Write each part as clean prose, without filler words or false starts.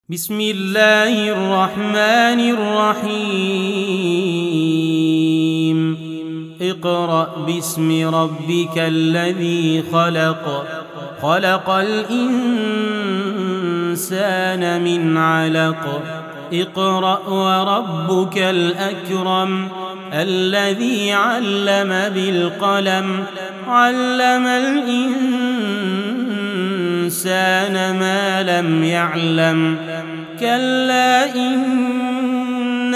بسم الله الرحمن الرحيم اقرأ باسم ربك الذي خلق خلق الإنسان من علق اقرأ وربك الأكرم الذي علم بالقلم علم الإنسان ما لم يعلم كلا إن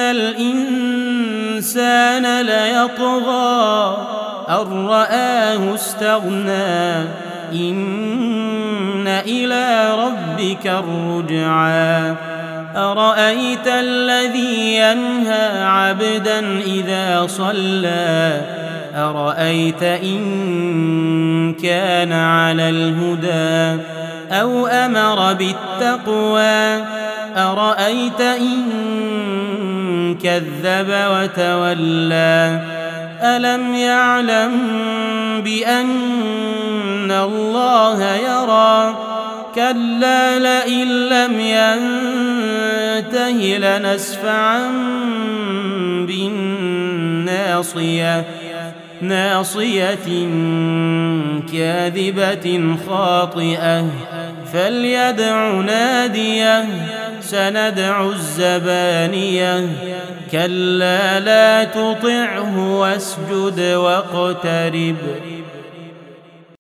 الإنسان ليطغى أن رآه استغنى إن إلى ربك الرجعى أرأيت الذي ينهى عبدا إذا صلى أرأيت إن كان على الهدى أو أمر بالتقوى أرأيت إن كذب وتولى ألم يعلم بأن الله يرى كلا لئن لم ينته لنسفعا بالناصية ناصية كاذبة خاطئة فليدع ناديه سندع الزبانية كلا لا تطعه واسجد واقترب